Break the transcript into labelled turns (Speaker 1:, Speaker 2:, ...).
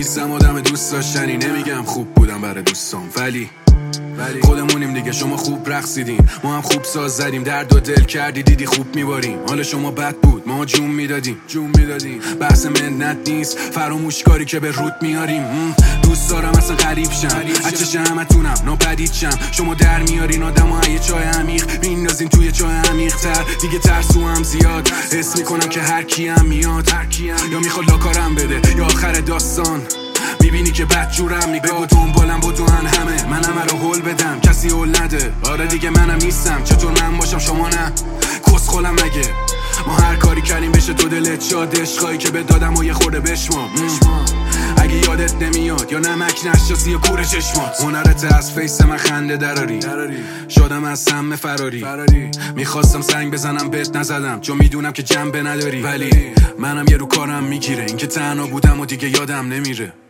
Speaker 1: نیستم آدم دوست داشتنی، نمیگم خوب بودم برای دوستام، ولی خودمونیم دیگه. شما خوب رقصیدین، ما هم خوب ساز زدیم، درد و دل کردی دیدی خوب میباریم. حال شما بد بود، ما جون میدادیم. بحث منت نیست، فراموش کاری که به رود میاریم. دوست دارم اصلا غریب شم، اچش همتونم ناپدید شم. شما در میارین آدمو یه چای عمیق میندازین توی چای عمیق تر. دیگه ترسو هم زیاد، حس میکنم که هر کیم میاد، یا میخواد لاکارم بده یا آخر داستان میبینی که بدجورم. نگاه دنبالم بدون همه، من همه رو هول بدم کسی هول نده. آره دیگه منم نیستم، چطور من باشم شما نه؟ کس خولم مگه؟ ما هر کاری کردیم بشه تو دلت شاد. عشقایی که به دادم و یه خورده بشمام. اگه یادت نمیاد یا نمک نشاسی یا کور چشمات، هنرت از فیس من خنده دراری. شدم از سم فراری، میخواستم سنگ بزنم بهت نزدم چون میدونم که جنبه نداری. ولی منم یه رو کارم میگیره، این که تنها بودم و دیگه یادم نمیره.